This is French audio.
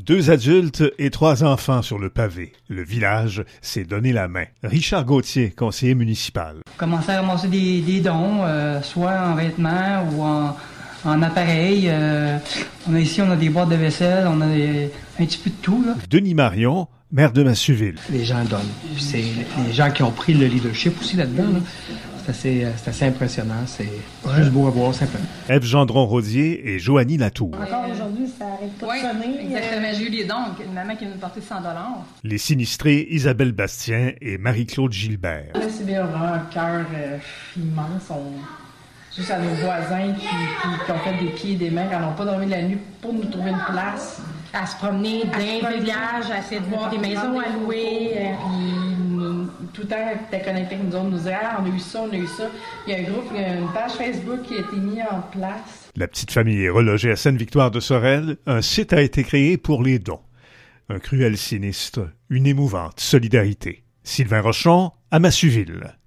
2 adultes et 3 enfants sur le pavé. Le village s'est donné la main. Richard Gauthier, conseiller municipal. Commencer à ramasser des dons, soit en vêtements ou en appareils. On a des boîtes de vaisselle, on a un petit peu de tout, là. Denis Marion, maire de Massuville. Les gens donnent. C'est les gens qui ont pris le leadership aussi là-dedans, là. C'est assez impressionnant. C'est juste beau à voir, simplement. Ève Gendron-Rodier et Joanie Latour. Encore aujourd'hui, ça arrête pas de sonner. Exactement. J'ai eu les dons. Une maman qui nous portait 100 $. Les sinistrés Isabelle Bastien et Marie-Claude Gilbert. Là, c'est bien vraiment un cœur immense. Juste à nos voisins qui ont fait des pieds et des mains, qui n'ont pas dormi de la nuit pour nous trouver une place. À se promener dans le village, à essayer de voir des maisons à louer. Tout le temps, t'es connecté avec nous autres, nous dire « Ah, on a eu ça, on a eu ça ». Il y a un groupe, il y a une page Facebook qui a été mise en place. La petite famille est relogée à Sainte-Victoire-de-Sorel. Un site a été créé pour les dons. Un cruel sinistre, une émouvante solidarité. Sylvain Rochon, à Massuville.